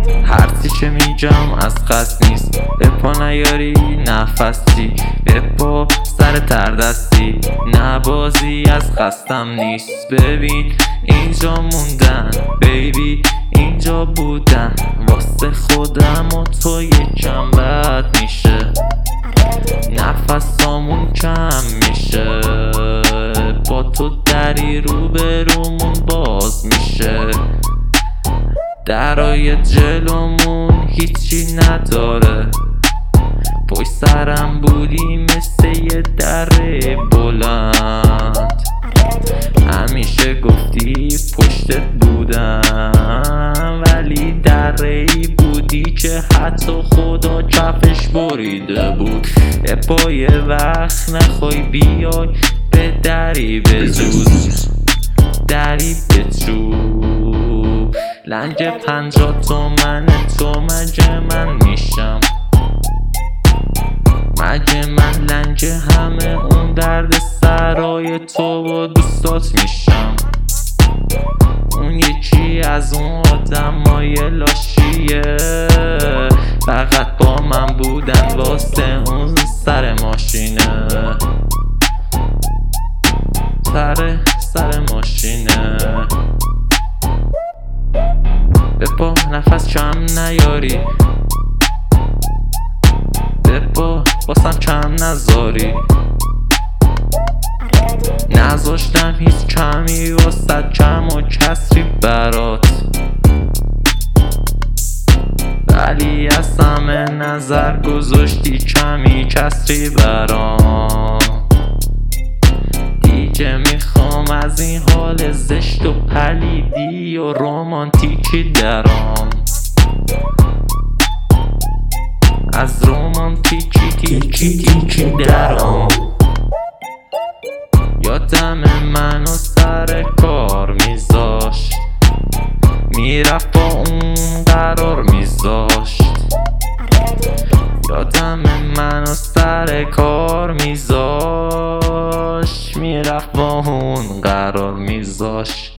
هرچی که میگم از قصد نیست، به پا نیاری نفسی، به پا سر تردستی، نه بازی از قصدم نیست. ببین اینجا موندن بیبی، اینجا بودن واسه خودم و تو یکم بد میشه، نفسامون کم میشه، با تو دری رو به رومون باز میشه، درای جلومون هیچی نداره، پشت سرم بودی مثل یه دره بلند، همیشه گفتی پشتت بودم، ولی دره‌ای بودی که حتی خدا کفش بریده بود. پای وقت نخوای بیای به دری بزوز، دری بچوب، لنگ 50 تومن تو مگه من میشم؟ مگه من لنگ همه اون درد سرای تو و دوستات میشم؟ اون یکی از اون آدمای لاشیه فقط با من بودن واسه اون سر ماشینه، سر ماشینه. به پا نفس کم نیاری، به پا باسم کم نذاری، نذاشتم هیچ کمی واسه کم و کسری برات، ولی از همه نظر گذاشتی کمی کسری برام. دیگه میخوام از این حال زشت و پلیدی و رومانتیکی درام، از رومانتیکی درام. یادم منو سر کار میذاشت، میرفت با اون قرار میذاشت، یادم منو سر کار میذاشت، میرفت با اون قرار میذاشت.